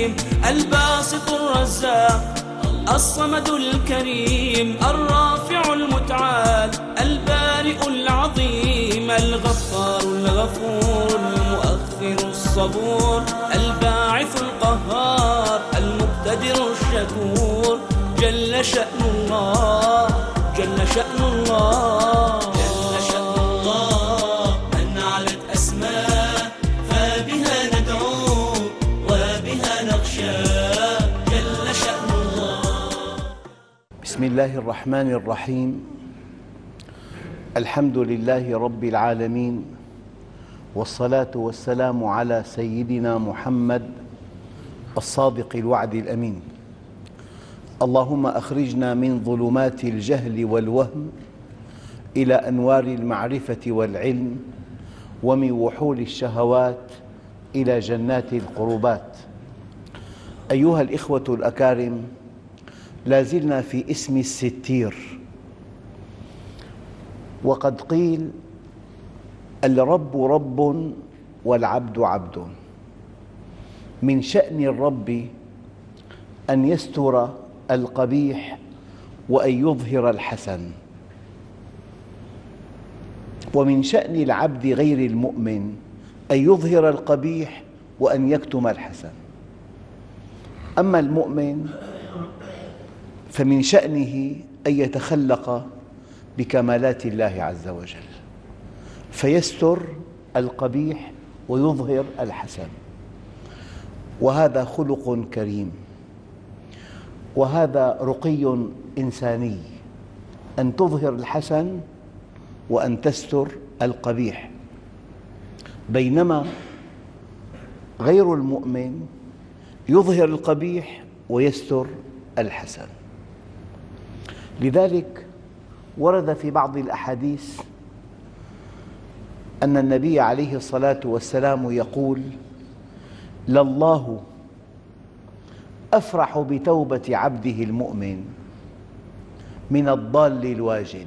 العليم الباسط الرزاق الصمد الكريم الرافع المتعال البارئ العظيم الغفار الغفور المؤخر الصبور الباعث القهار المقتدر الشكور جل شأن الله جل شأن الله جل شأن الله من علت أسماء فبها ندعو وبها نخشى جل شأن الله. بسم الله الرحمن الرحيم. الحمد لله رب العالمين، والصلاة والسلام على سيدنا محمد الصادق الوعد الأمين. اللهم أخرجنا من ظلمات الجهل والوهم إلى أنوار المعرفة والعلم، ومن وحول الشهوات إلى جنات القربات. أيها الإخوة الأكارم، لا زلنا في اسم الستير، وقد قيل الرب رب والعبد عبد. من شأن الرب أن يستر القبيح وأن يظهر الحسن، ومن شأن العبد غير المؤمن أن يظهر القبيح وأن يكتم الحسن. أما المؤمن فمن شأنه أن يتخلق بكمالات الله عز وجل، فيستر القبيح ويظهر الحسن، وهذا خلق كريم، وهذا رقي إنساني، أن تظهر الحسن وأن تستر القبيح. بينما غير المؤمن يظهر القبيح ويستر الحسن. لذلك ورد في بعض الأحاديث أن النبي عليه الصلاة والسلام يقول: لله أفرح بتوبة عبده المؤمن من الضال الواجد.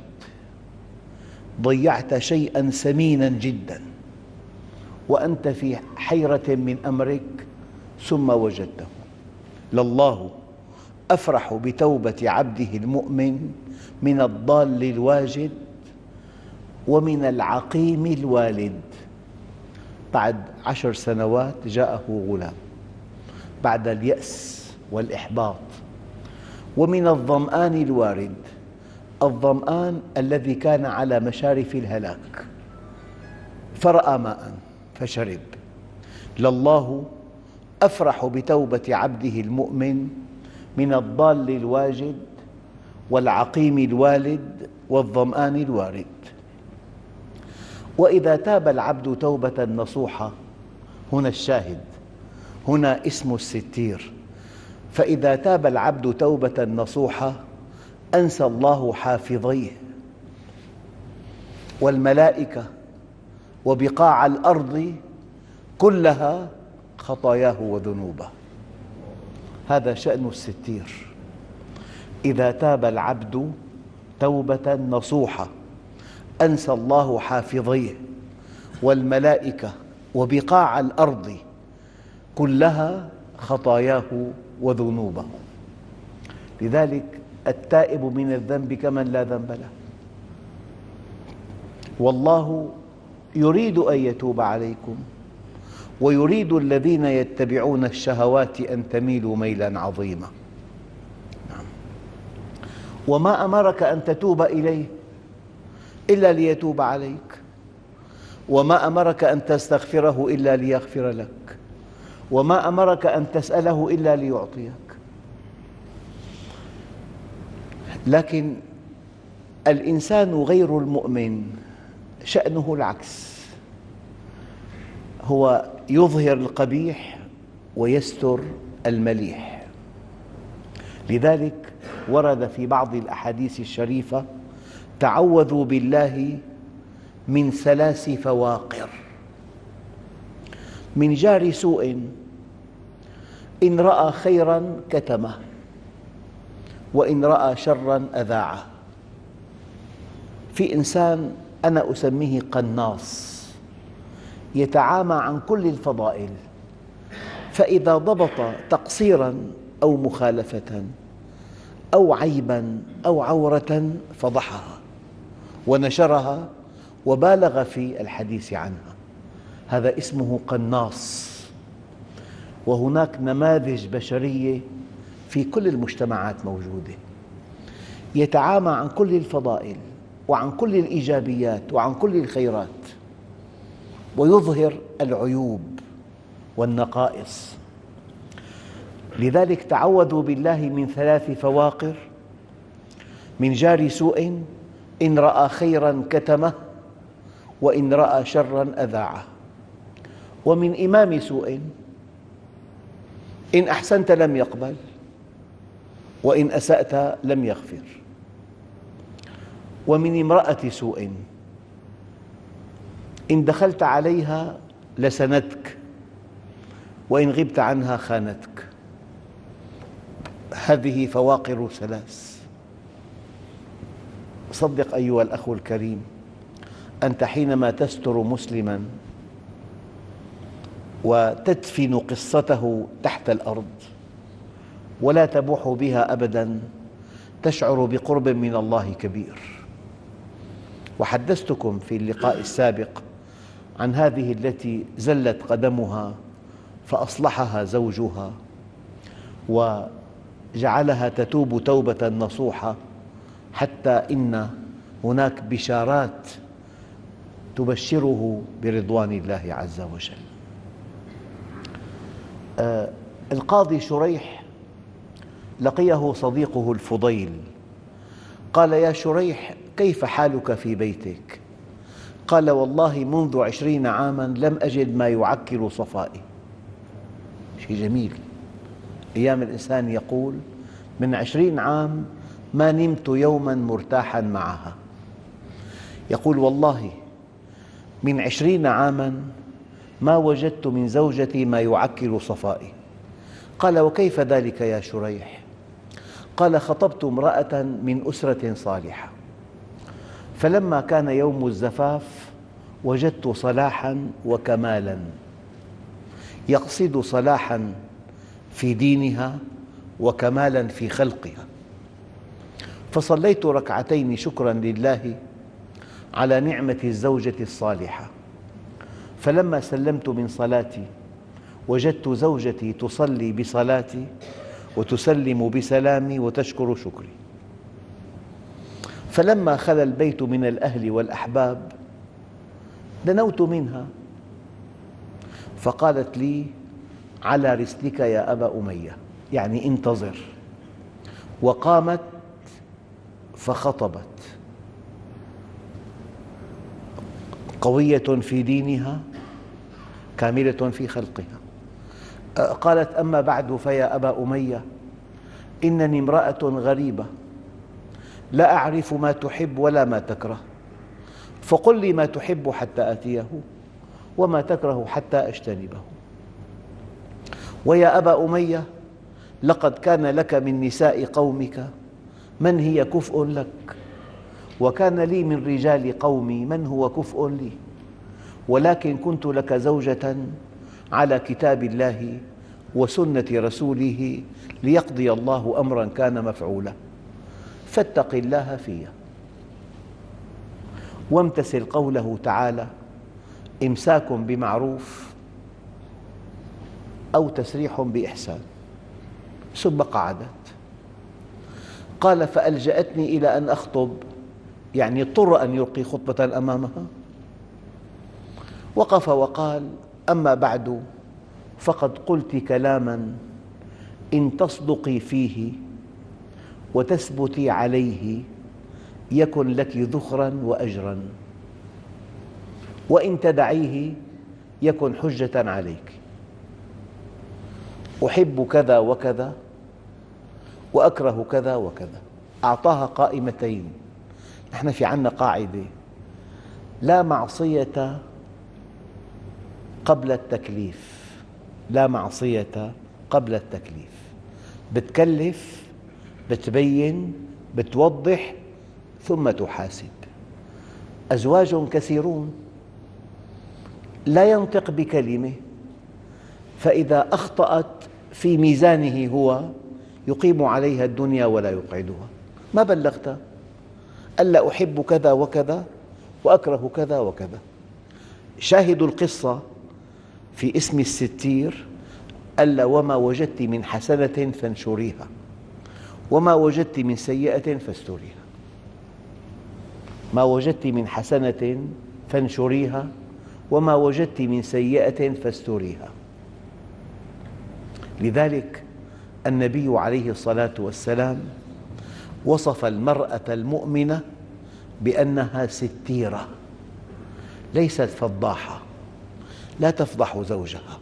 ضيعت شيئاً ثميناً جداً وأنت في حيرة من أمرك ثم وجدته. لله أفرح بتوبة عبده المؤمن من الضال الواجد ومن العقيم الوالد. بعد 10 سنوات جاءه غلام، بعد اليأس والإحباط. ومن الظمآن الوارد، الظمآن الذي كان على مشارف الهلاك فرأى ماء فشرب. لله أفرح بتوبة عبده المؤمن من الضال الواجد والعقيم الوالد والظمآن الوارد. وإذا تاب العبد توبة نصوحة، هنا الشاهد، هنا اسم الستير. فإذا تاب العبد توبة نصوحة أنسى الله حافظيه والملائكة وبقاع الأرض كلها خطاياه وذنوبه. هذا شأن الستير. إذا تاب العبد توبة نصوحة أنسى الله حافظيه والملائكة وبقاع الأرض كلها خطاياه وذنوبه. لذلك التائب من الذنب كمن لا ذنب له. والله يريد أن يتوب عليكم ويريد الذين يتبعون الشهوات أن تميلوا ميلاً عظيما. وما أمرك أن تتوب إليه إلا ليتوب عليك، وما أمرك أن تستغفره إلا ليغفر لك، وما أمرك أن تسأله إلا ليعطيك. لكن الإنسان غير المؤمن شأنه العكس، هو يظهر القبيح ويستر المليح. لذلك ورد في بعض الأحاديث الشريفة: تعوذوا بالله من 3 فواقر: من جار سوء إن رأى خيراً كتمه، وإن رأى شراً أذاعه. في إنسان أنا أسميه قناص، يتعامى عن كل الفضائل، فإذا ضبط تقصيراً أو مخالفة أو عيباً أو عورة فضحها ونشرها وبالغ في الحديث عنها، هذا اسمه قناص. وهناك نماذج بشرية في كل المجتمعات موجودة، يتعامى عن كل الفضائل وعن كل الإيجابيات وعن كل الخيرات، ويظهر العيوب والنقائص. لذلك تعوذوا بالله من 3 فواقر: من جار سوء إن رأى خيراً كتمه، وإن رأى شراً أذاعه، ومن إمام سوء إن أحسنت لم يقبل، وإن أسأت لم يغفر، ومن امرأة سوء إن دخلت عليها لسنتك، وإن غبت عنها خانتك. هذه فواقر 3. صدق أيها الأخ الكريم، أنت حينما تستر مسلماً وتدفن قصته تحت الأرض ولا تبوح بها أبداً، تشعر بقرب من الله كبير. وحدثتكم في اللقاء السابق عن هذه التي زلت قدمها فأصلحها زوجها وجعلها تتوب توبة نصوحة، حتى إن هناك بشارات تبشره برضوان الله عز وجل. القاضي شريح لقيه صديقه الفضيل، قال: يا شريح، كيف حالك في بيتك؟ قال: والله منذ 20 عاماً لم أجد ما يعكر صفائي. شيء جميل. أيام الإنسان يقول: من 20 عام ما نمت يوماً مرتاحاً معها. يقول: والله من 20 عاماً ما وجدت من زوجتي ما يعكر صفائي. قال: وكيف ذلك يا شريح؟ قال: خطبت امرأة من أسرة صالحة، فلما كان يوم الزفاف وجدت صلاحاً وكمالاً، يقصد صلاحاً في دينها وكمالاً في خلقها، فصليت ركعتين شكراً لله على نعمة الزوجة الصالحة، فلما سلمت من صلاتي وجدت زوجتي تصلي بصلاتي وتسلم بسلامي وتشكر شكري، فلما خلا البيت من الأهل والأحباب دنوت منها فقالت لي: على رسلك يا أبا أمية، يعني انتظر. وقامت فخطبت، قوية في دينها كاملة في خلقها. قالت: أما بعد فيا أبا أمية، إنني امرأة غريبة لا أعرف ما تحب ولا ما تكره، فقل لي ما تحب حتى آتيه وما تكره حتى أجتنبه. ويا أبا أمية، لقد كان لك من نساء قومك من هي كفء لك، وكان لي من رجال قومي من هو كفء لي، ولكن كنت لك زوجة على كتاب الله وسنة رسوله ليقضي الله أمراً كان مفعولا، فاتق الله في وامتثل قوله تعالى: إمساك بمعروف أو تسريح بإحسان، ثم قعدت. قال: فألجأتني إلى أن أخطب، يعني اضطر أن يلقي خطبة أمامها. وقف وقال: أما بعد فقد قلت كلاماً إن تصدقي فيه وتثبتي عليه يكن لك ذخراً وأجراً، وإن تدعيه يكن حجة عليك. أحب كذا وكذا وأكره كذا وكذا. أعطاها قائمتين. نحن في عندنا قاعدة: لا معصية قبل التكليف، لا معصية قبل التكليف. بتكلف، بتبين، بتوضح، ثم تحاسب. أزواج كثيرون لا ينطق بكلمة فإذا أخطأت في ميزانه هو يقيم عليها الدنيا ولا يقعدها. ما بلغت، ألا أحب كذا وكذا وأكره كذا وكذا. شاهد القصة في اسم الستير: ألا وما وجدت من حسنة فانشريها وما وجدت من سيئة فاستريها. ما وجدت من حسنة فانشريها وما وجدت من سيئة فاستريها. لذلك النبي عليه الصلاة والسلام وصف المرأة المؤمنة بأنها ستيرة، ليست فضاحة، لا تفضح زوجها.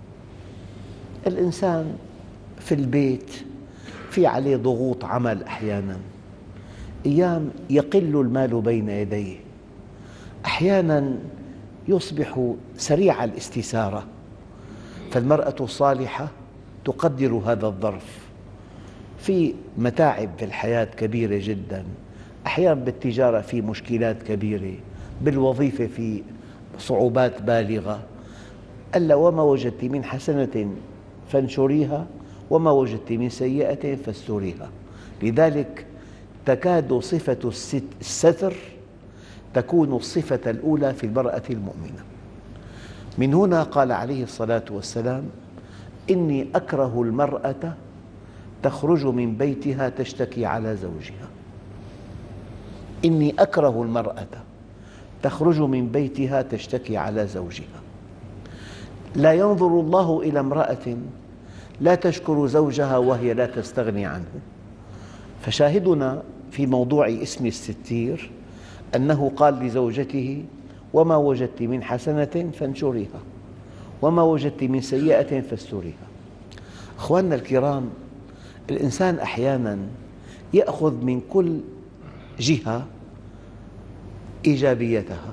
الإنسان في البيت في عليه ضغوط عمل، أحياناً أيام يقل المال بين يديه، أحياناً يصبح سريع الاستثارة. فالمرأة الصالحة تقدر هذا الظرف. في متاعب في الحياة كبيرة جداً، أحياناً بالتجارة في مشكلات كبيرة، بالوظيفة في صعوبات بالغة. ألا وما وجدت من حسنة فانشريها وما وجدت من سيئة فاستريها. لذلك تكاد صفة الستر تكون الصفة الأولى في المرأة المؤمنة. من هنا قال عليه الصلاة والسلام: إني أكره المرأة تخرج من بيتها تشتكي على زوجها. إني أكره المرأة تخرج من بيتها تشتكي على زوجها. لا ينظر الله إلى امرأة لا تشكر زوجها وهي لا تستغني عنه. فشاهدنا في موضوع اسم الستير أنه قال لزوجته: وما وجدت من حسنة فانشريها وما وجدت من سيئة فاستريها. أخواننا الكرام، الإنسان أحياناً يأخذ من كل جهة إيجابيتها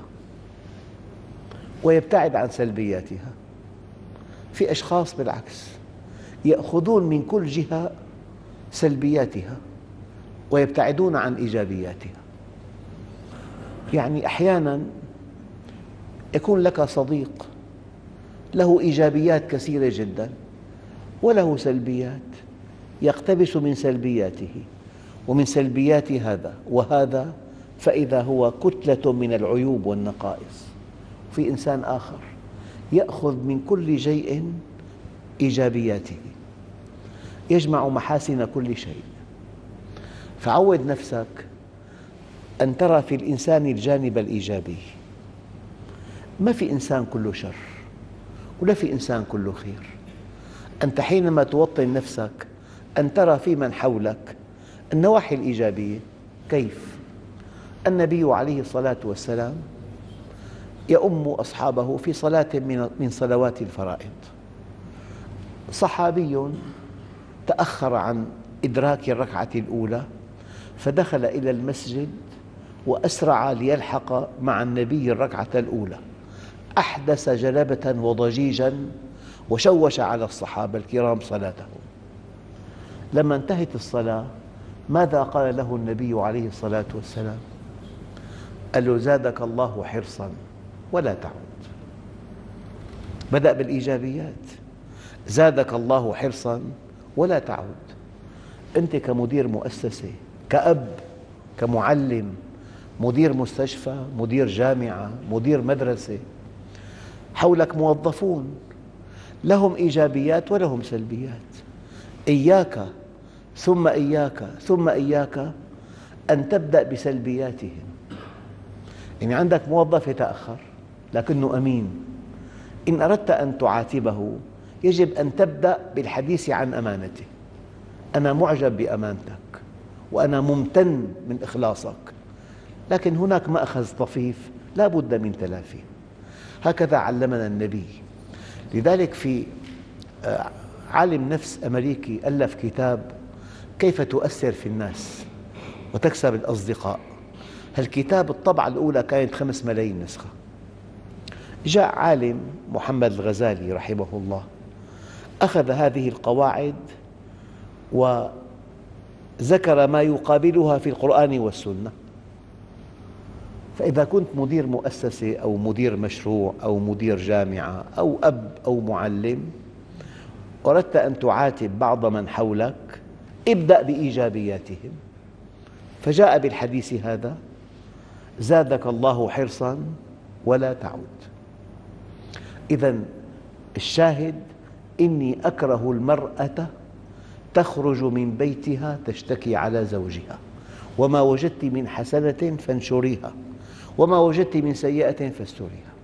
ويبتعد عن سلبياتها. في أشخاص بالعكس يأخذون من كل جهة سلبياتها ويبتعدون عن إيجابياتها. يعني أحياناً يكون لك صديق له إيجابيات كثيرة جداً وله سلبيات، يقتبس من سلبياته ومن سلبيات هذا وهذا، فإذا هو كتلة من العيوب والنقائص. في إنسان آخر يأخذ من كل شيء إيجابياته، يجمع محاسن كل شيء. فعود نفسك أن ترى في الإنسان الجانب الإيجابي. ما في إنسان كله شر ولا في إنسان كله خير. أنت حينما توطن نفسك أن ترى في من حولك النواحي الإيجابية. كيف؟ النبي عليه الصلاة والسلام يؤم أصحابه في صلاة من صلوات الفرائض. صحابي تأخر عن إدراك الركعة الأولى فدخل إلى المسجد وأسرع ليلحق مع النبي الركعة الأولى، أحدث جلبة وضجيجاً وشوش على الصحابة الكرام صلاتهم. لما انتهت الصلاة ماذا قال له النبي عليه الصلاة والسلام؟ قال له: زادك الله حرصاً ولا تعود. بدأ بالإيجابيات: زادك الله حرصاً ولا تعود. أنت كمدير مؤسسة، كأب، كمعلم، مدير مستشفى، مدير جامعة، مدير مدرسة، حولك موظفون لهم إيجابيات ولهم سلبيات. إياك ثم إياك ثم إياك أن تبدأ بسلبياتهم. يعني عندك موظف يتأخر لكنه أمين، إن أردت أن تعاتبه يجب أن تبدأ بالحديث عن أمانته. أنا معجب بأمانتك وأنا ممتن من إخلاصك، لكن هناك مأخذ طفيف لا بد من تلافيه. هكذا علمنا النبي. لذلك في عالم نفس أمريكي ألف كتاب كيف تؤثر في الناس وتكسب الأصدقاء. هالكتاب الطبعة الأولى كانت 5 ملايين نسخة. جاء عالم محمد الغزالي رحمه الله، أخذ هذه القواعد وذكر ما يقابلها في القرآن والسنة. فإذا كنت مدير مؤسسة أو مدير مشروع أو مدير جامعة أو أب أو معلم، أردت أن تعاتب بعض من حولك ابدأ بإيجابياتهم. فجاء بالحديث هذا: زادك الله حرصاً ولا تعد. إذن الشاهد: إني أكره المرأة تخرج من بيتها تشتكي على زوجها، وما وجدت من حسنة فانشريها، وما وجدت من سيئة فاستريها.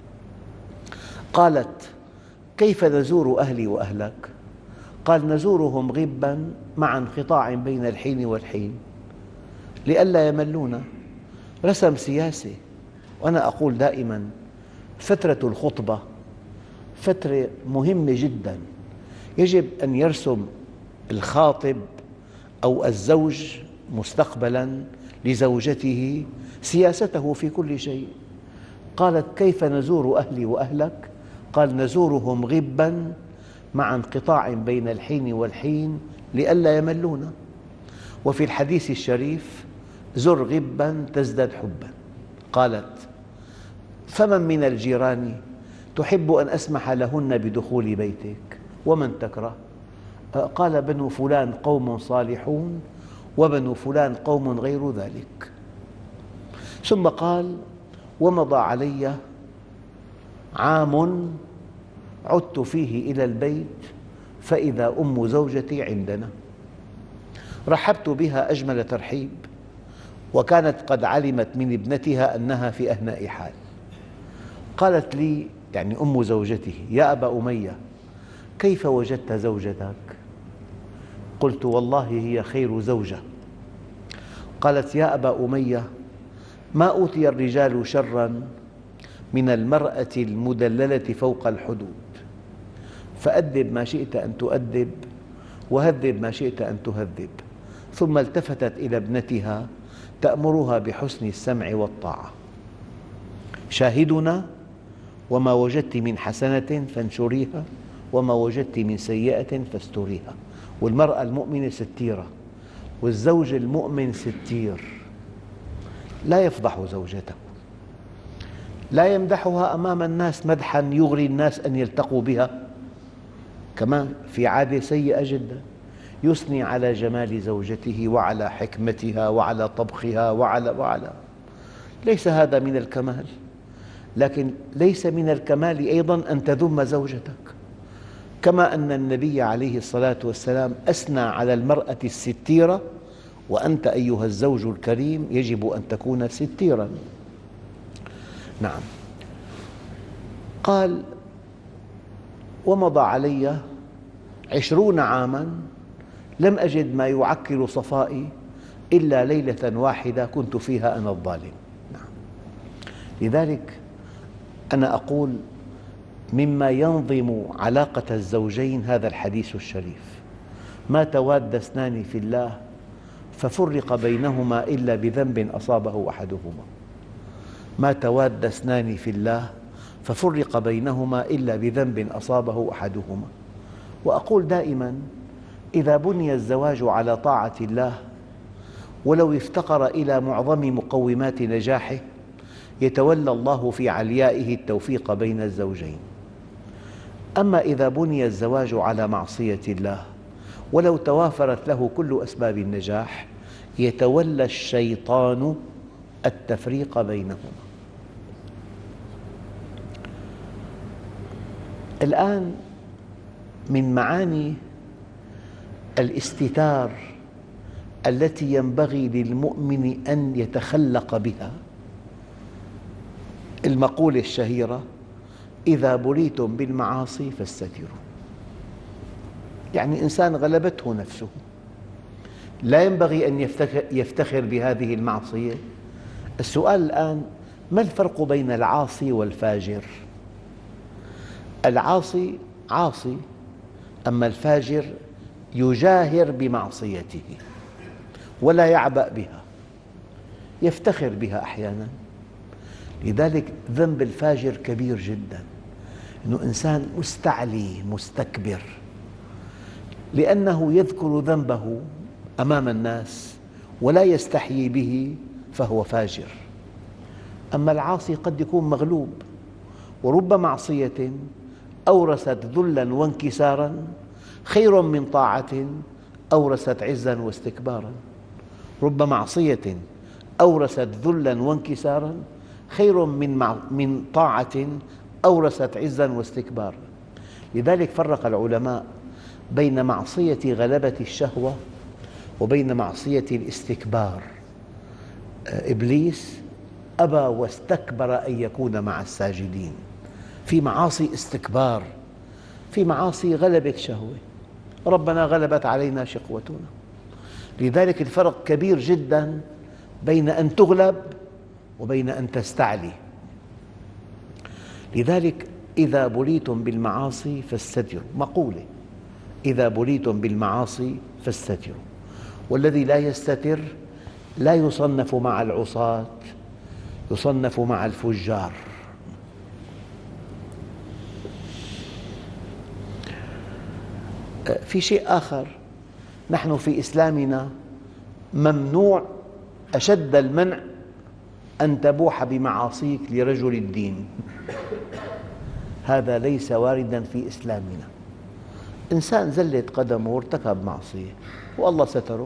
قالت: كيف نزور أهلي وأهلك؟ قال: نزورهم غباً مع انقطاع بين الحين والحين لئلا يملونا. رسم سياسي. وأنا أقول دائماً: فترة الخطبة فترة مهمة جداً، يجب أن يرسم الخاطب أو الزوج مستقبلاً لزوجته سياسته في كل شيء. قالت: كيف نزور أهلي وأهلك؟ قال: نزورهم غباً مع انقطاع بين الحين والحين لئلا يملونا. وفي الحديث الشريف: زر غباً تزدد حباً. قالت: فمن من الجيران تحب أن أسمح لهن بدخول بيتك ومن تكره؟ قال: بنو فلان قوم صالحون وبنو فلان قوم غير ذلك. ثم قال: ومضى علي عام عدت فيه إلى البيت فإذا أم زوجتي عندنا. رحبت بها أجمل ترحيب، وكانت قد علمت من ابنتها أنها في أهناء حال. قالت لي، يعني أم زوجته: يا أبا أمية، كيف وجدت زوجتك؟ قلت: والله هي خير زوجة. قالت: يا أبا أمية، ما أوتي الرجال شراً من المرأة المدللة فوق الحدود، فأدب ما شئت أن تؤدب وهذب ما شئت أن تهذب. ثم التفتت إلى ابنتها تأمرها بحسن السمع والطاعة. شاهدنا: وما وجدت من حسنة فانشريها، وما وجدت من سيئة فاستريها. والمرأة المؤمنة ستيرة، والزوج المؤمن ستير، لا يفضح زوجته، لا يمدحها أمام الناس مدحاً يغري الناس أن يلتقوا بها. كمان في عادة سيئة جداً: يثني على جمال زوجته وعلى حكمتها وعلى طبخها وعلى. ليس هذا من الكمال، لكن ليس من الكمال أيضاً أن تذم زوجتك. كما أن النبي عليه الصلاة والسلام أثنى على المرأة الستيرة، وأنت أيها الزوج الكريم يجب أن تكون ستيراً. نعم. قال: ومضى علي 20 عاماً لم أجد ما يعكر صفائي إلا ليلة واحدة كنت فيها أنا الظالم. نعم. لذلك أنا أقول: مما ينظم علاقة الزوجين هذا الحديث الشريف: ما تواد اثنان في الله ففرق بينهما إلا بذنب أصابه أحدهما. ما تواد اثنان في الله ففرق بينهما إلا بذنب أصابه أحدهما. وأقول دائماً: إذا بني الزواج على طاعة الله ولو افتقر إلى معظم مقومات نجاحه يتولى الله في عليائه التوفيق بين الزوجين. أما إذا بني الزواج على معصية الله ولو توافرت له كل أسباب النجاح يتولى الشيطان التفريق بينهما. الآن من معاني الاستتار التي ينبغي للمؤمن أن يتخلق بها المقولة الشهيرة: إذا بليتم بالمعاصي فاستتروا. يعني إنسان غلبته نفسه، لا ينبغي أن يفتخر بهذه المعصية. السؤال الآن: ما الفرق بين العاصي والفاجر؟ العاصي عاصي، أما الفاجر يجاهر بمعصيته ولا يعبأ بها، يفتخر بها أحياناً. لذلك ذنب الفاجر كبير جداً، أنه إنسان مستعلي مستكبر لأنه يذكر ذنبه أمام الناس ولا يستحيي به، فهو فاجر. أما العاصي قد يكون مغلوب، ورب معصية أورثت ذلاً وانكساراً خير من طاعة أورثت عزا واستكبارا. رب معصية أورثت ذلا وانكسارا خير من طاعة أورثت عزا واستكبارا. لذلك فرق العلماء بين معصية غلبة الشهوة وبين معصية الاستكبار. إبليس أبى واستكبر أن يكون مع الساجدين. في معاصي استكبار، في معاصي غلبة شهوة. ربنا غلبت علينا شقوتنا. لذلك الفرق كبير جدا بين أن تغلب وبين أن تستعلي. لذلك إذا بليتم بالمعاصي فاستتروا، مقولة: إذا بليتم بالمعاصي فاستتروا. والذي لا يستتر لا يصنف مع العصاة، يصنف مع الفجار. في شيء آخر، نحن في إسلامنا ممنوع أشد المنع أن تبوح بمعاصيك لرجل الدين. هذا ليس وارداً في إسلامنا. إنسان زلت قدمه وارتكب معصية والله ستره،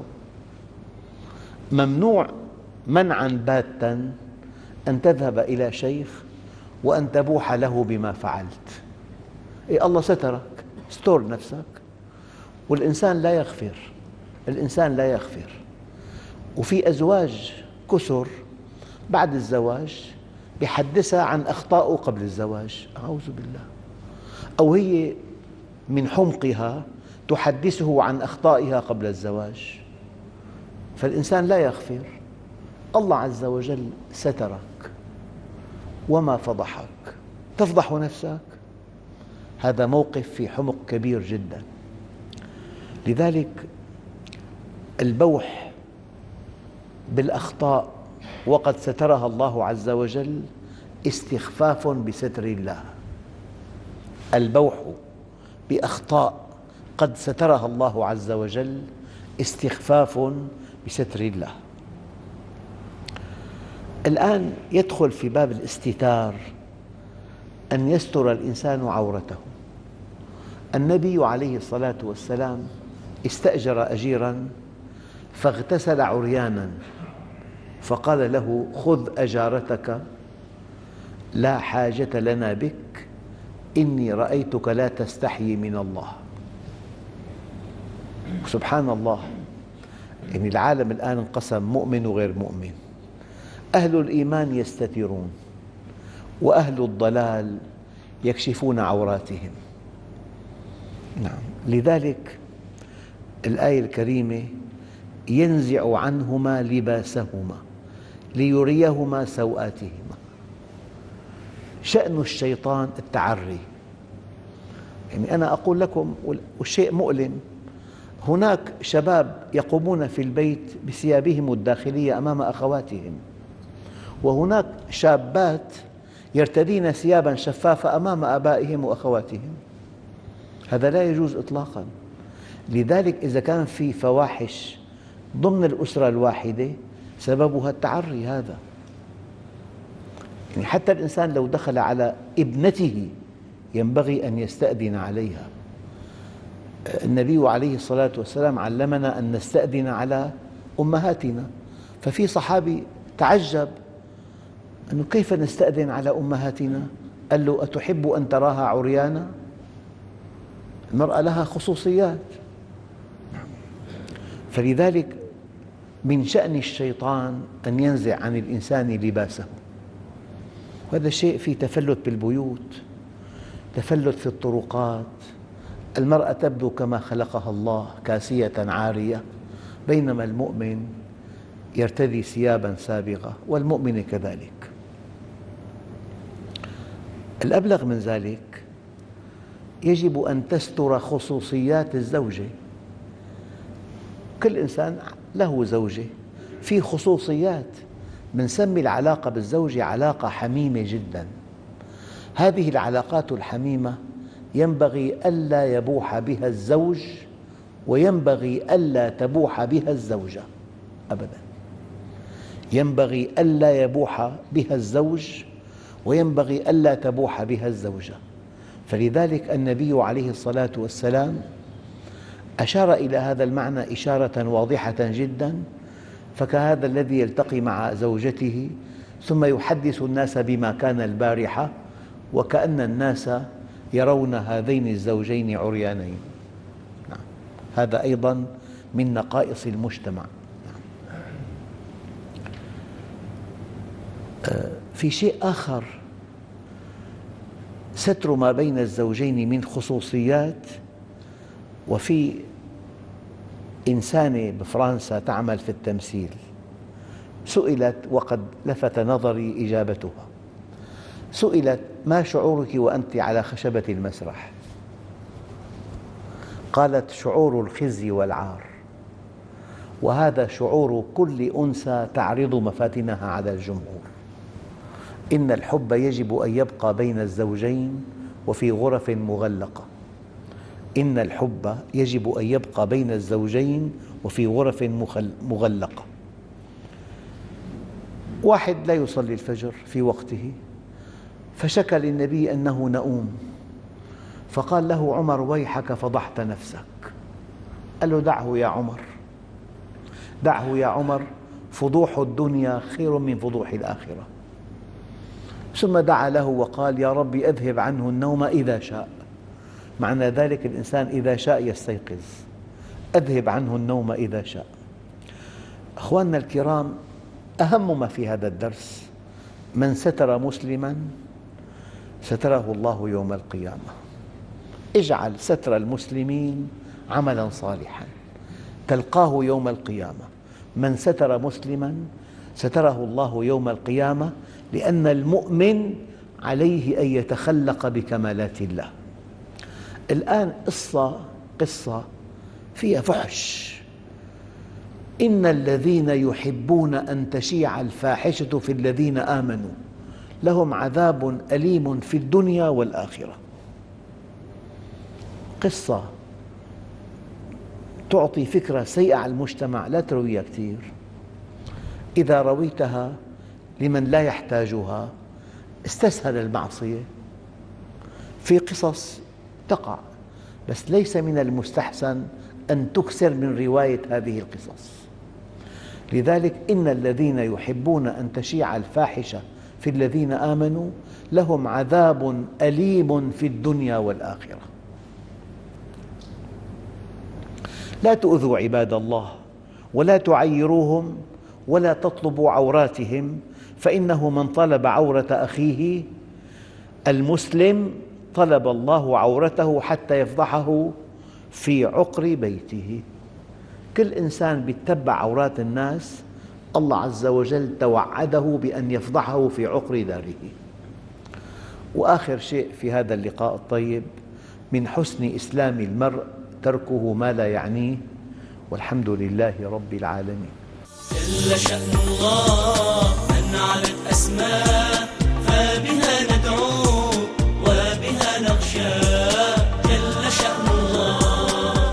ممنوع منعاً باتاً أن تذهب إلى شيخ وأن تبوح له بما فعلت. الله سترك، استر نفسك. والإنسان لا يغفر، الإنسان لا يغفر. وفي أزواج كثر بعد الزواج يحدثها عن أخطائه قبل الزواج، أعوذ بالله. أو هي من حمقها تحدثه عن أخطائها قبل الزواج. فالإنسان لا يغفر. الله عز وجل سترك وما فضحك، تفضح نفسك. هذا موقف في حمق كبير جدا. لذلك البوح بالأخطاء وقد سترها الله عز وجل استخفاف بستر الله. البوح بأخطاء قد سترها الله عز وجل استخفاف بستر الله. الآن يدخل في باب الاستتار أن يستر الإنسان عورته. النبي عليه الصلاة والسلام استأجر أجيراً فاغتسل عرياناً، فقال له: خذ أجارتك، لا حاجة لنا بك، إني رأيتك لا تستحيي من الله. سبحان الله، يعني العالم الآن انقسم مؤمن وغير مؤمن. أهل الإيمان يستترون، وأهل الضلال يكشفون عوراتهم. نعم، لذلك الآية الكريمة: ينزع عنهما لباسهما ليريهما سوآتهما. شأن الشيطان التعري. يعني أنا أقول لكم، والشيء مؤلم، هناك شباب يقومون في البيت بثيابهم الداخلية أمام أخواتهم، وهناك شابات يرتدين ثياباً شفافة أمام آبائهم وأخواتهم. هذا لا يجوز إطلاقاً. لذلك إذا كان في فواحش ضمن الأسرة الواحدة سببها التعري هذا. يعني حتى الإنسان لو دخل على ابنته ينبغي أن يستأذن عليها. النبي عليه الصلاة والسلام علمنا أن نستأذن على أمهاتنا. ففي صحابي تعجب أنه كيف نستأذن على أمهاتنا؟ قال له: أتحب أن تراها عريانا؟ المرأة لها خصوصيات. فلذلك من شأن الشيطان أن ينزع عن الإنسان لباسه. وهذا الشيء فيه تفلت بالبيوت، تفلت في الطرقات. المرأة تبدو كما خلقها الله كاسية عارية، بينما المؤمن يرتدي ثياباً سابغة، والمؤمن كذلك. الأبلغ من ذلك يجب أن تستر خصوصيات الزوجة. كل إنسان له زوجة، في خصوصيات. بنسمي العلاقة بالزوجة علاقة حميمة جداً. هذه العلاقات الحميمة ينبغي ألا يبوح بها الزوج، وينبغي ألا تبوح بها الزوجة أبداً. ينبغي ألا يبوح بها الزوج، وينبغي ألا تبوح بها الزوجة. فلذلك النبي عليه الصلاة والسلام أشار إلى هذا المعنى إشارة واضحة جدا، فكهذا الذي يلتقي مع زوجته ثم يحدث الناس بما كان البارحة وكأن الناس يرون هذين الزوجين عريانين. هذا أيضا من نقائص المجتمع. في شيء آخر، ستر ما بين الزوجين من خصوصيات. وفي إنسانة بفرنسا تعمل في التمثيل سئلت، وقد لفت نظري إجابتها، سئلت: ما شعورك وأنت على خشبة المسرح؟ قالت: شعور الخزي والعار، وهذا شعور كل أنثى تعرض مفاتنها على الجمهور. إن الحب يجب أن يبقى بين الزوجين وفي غرف مغلقة. إن الحب يجب أن يبقى بين الزوجين وفي غرف مغلقة. واحد لا يصلي الفجر في وقته فشكى للنبي أنه نؤوم، فقال له عمر: ويحك فضحت نفسك. قال له: دعه يا عمر، دعه يا عمر، فضوح الدنيا خير من فضوح الآخرة. ثم دعا له وقال: يا رب أذهب عنه النوم إذا شاء. معنى ذلك الإنسان إذا شاء يستيقظ، أذهب عنه النوم إذا شاء. أخواننا الكرام، أهم ما في هذا الدرس: من ستر مسلماً ستره الله يوم القيامة. اجعل ستر المسلمين عملاً صالحاً تلقاه يوم القيامة. من ستر مسلماً ستره الله يوم القيامة، لأن المؤمن عليه أن يتخلق بكمالات الله. الآن قصة فيها فحش. إن الذين يحبون أن تشيع الفاحشة في الذين آمنوا لهم عذاب أليم في الدنيا والآخرة. قصة تعطي فكرة سيئة على المجتمع، لا ترويها كثير. إذا رويتها لمن لا يحتاجها استسهل المعصية. في قصص تقع، بس ليس من المستحسن أن تكثر من رواية هذه القصص. لذلك إن الذين يحبون أن تشيع الفاحشة في الذين آمنوا لهم عذاب أليم في الدنيا والآخرة. لا تؤذوا عباد الله ولا تعيروهم ولا تطلبوا عوراتهم، فإنه من طلب عورة أخيه المسلم طلب الله عورته حتى يفضحه في عقر بيته. كل إنسان يتبع عورات الناس الله عز وجل توعده بأن يفضحه في عقر داره. وآخر شيء في هذا اللقاء الطيب: من حسن إسلام المرء تركه ما لا يعنيه، والحمد لله رب العالمين. جل شأن الله من علت أسماء، فبها ندعو وبها نخشى. جل شأن الله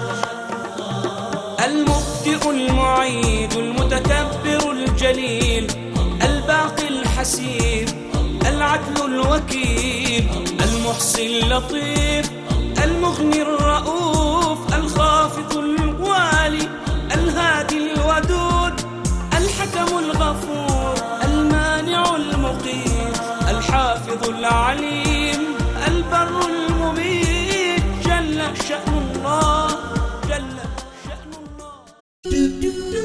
المبدئ المعيد المتكبر الجليل الباقي الحسيب العدل الوكيل المحصي اللطيف المغني الرؤوف الخافض الوالي الهادي الودود الحكم الغفور المانع المقيت الحافظ العليم البر المبيد. جل شأن الله، جل شأن الله.